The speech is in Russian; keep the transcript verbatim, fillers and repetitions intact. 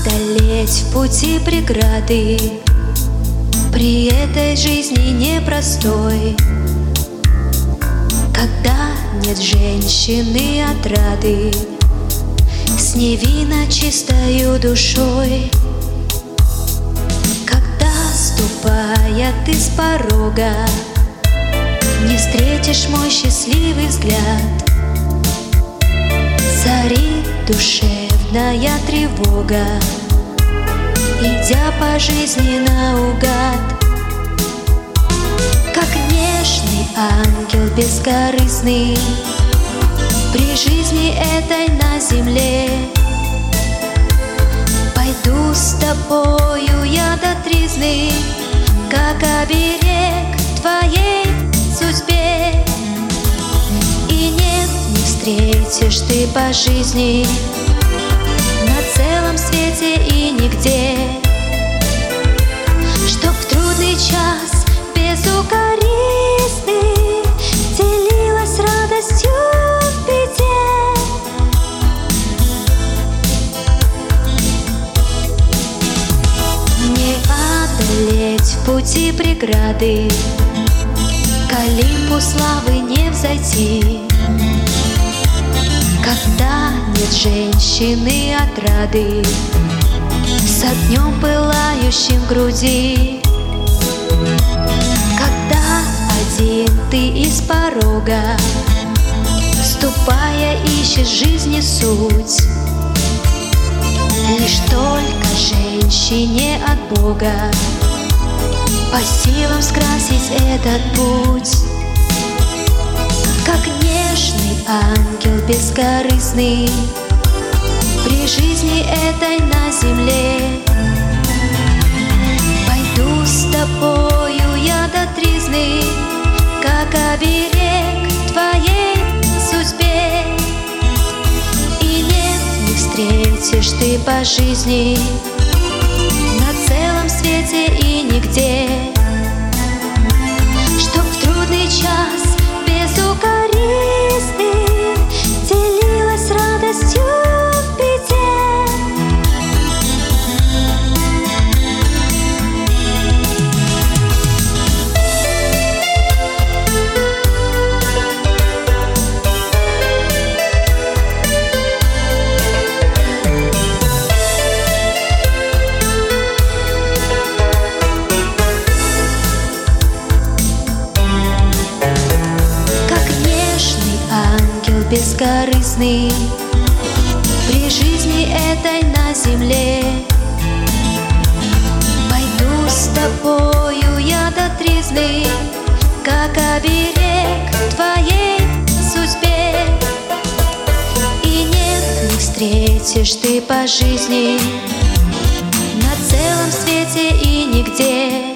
одолеть в пути преграды при этой жизни непростой, когда нет женщины отрады с невинно чистою душой. Когда, ступая ты с порога, не встретишь мой счастливый взгляд, царит душевная тревога, идя по жизни наугад. Как нежный ангел бескорыстный при жизни этой на земле, пойду с тобою я до тризны, как оберег твоей судьбе. И нет, не встретишь ты по жизни на целом свете и нигде, чтоб в трудный час безукоризнный делилась радостью в беде. Не одолеть в пути преграды, к Олимпу славы не взойти, когда нет женщины отрады с огнем пылающим в груди. Когда один ты из порога, ступая, ищешь жизни суть, лишь только женщине от Бога по силам скрасить этот путь. Как нежный ангел бескорыстный при жизни этой на земле, пойду с тобою я до тризны, как оберег твоей судьбе. И нет, не встретишь ты по жизни на целом свете и нигде, чтоб в трудный час безукоризнный делилась радостью в беде. Бескорыстный при жизни этой на земле, пойду с тобою я до тризны, как оберег твоей судьбе. И нет, не встретишь ты по жизни на целом свете и нигде,